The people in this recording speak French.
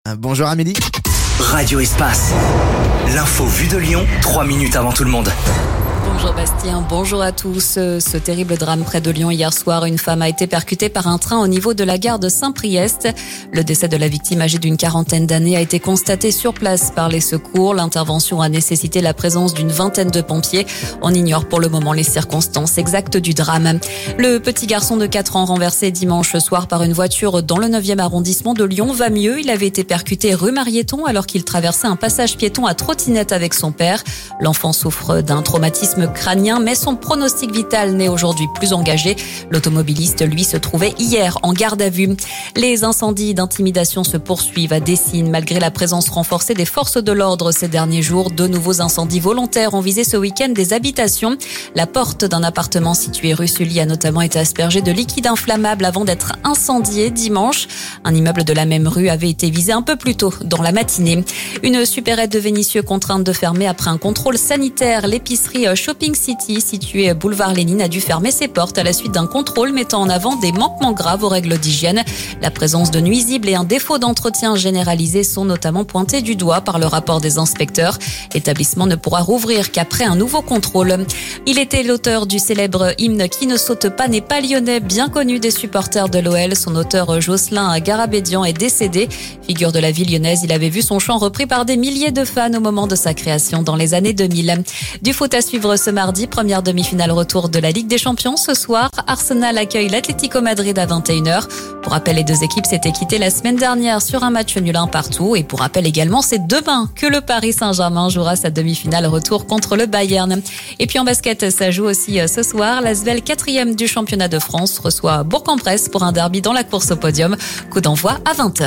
Bonjour Amélie. Radio Espace. L'info vue de Lyon, 3 minutes avant tout le monde. Bonjour Bastien, bonjour à tous. Ce terrible drame près de Lyon hier soir, une femme a été percutée par un train au niveau de la gare de Saint-Priest. Le décès de la victime âgée d'une quarantaine d'années a été constaté sur place par les secours. L'intervention a nécessité la présence d'une vingtaine de pompiers. On ignore pour le moment les circonstances exactes du drame. Le petit garçon de 4 ans renversé dimanche soir par une voiture dans le 9e arrondissement de Lyon va mieux. Il avait été percuté rue Marieton alors qu'il traversait un passage piéton à trottinette avec son père. L'enfant souffre d'un traumatisme crânien, mais son pronostic vital n'est aujourd'hui plus engagé. L'automobiliste, lui, se trouvait hier en garde à vue. Les incendies d'intimidation se poursuivent à Dessines. Malgré la présence renforcée des forces de l'ordre ces derniers jours, 2 nouveaux incendies volontaires ont visé ce week-end des habitations. La porte d'un appartement situé rue Sully a notamment été aspergée de liquide inflammable avant d'être incendié dimanche. Un immeuble de la même rue avait été visé un peu plus tôt dans la matinée. Une supérette de Vénissieux contrainte de fermer après un contrôle sanitaire. L'épicerie Shopping City, située boulevard Lénine, a dû fermer ses portes à la suite d'un contrôle mettant en avant des manquements graves aux règles d'hygiène. La présence de nuisibles et un défaut d'entretien généralisé sont notamment pointés du doigt par le rapport des inspecteurs. L'établissement ne pourra rouvrir qu'après un nouveau contrôle. Il était l'auteur du célèbre hymne Qui ne saute pas n'est pas lyonnais, bien connu des supporters de l'OL. Son auteur Jocelyn Garabédian est décédé. Figure de la ville lyonnaise, il avait vu son chant repris par des milliers de fans au moment de sa création dans les années 2000. Du foot à suivre ce mardi, première demi-finale retour de la Ligue des Champions. Ce soir, Arsenal accueille l'Atlético Madrid à 21h. Pour rappel, les deux équipes s'étaient quittées la semaine dernière sur un match nul 1 partout. Et pour rappel également, c'est demain que le Paris Saint-Germain jouera sa demi-finale retour contre le Bayern. Et puis en basket, ça joue aussi ce soir. L'Asvel, 4e du championnat de France, reçoit Bourg-en-Bresse pour un derby dans la course au podium. Coup d'envoi à 20h.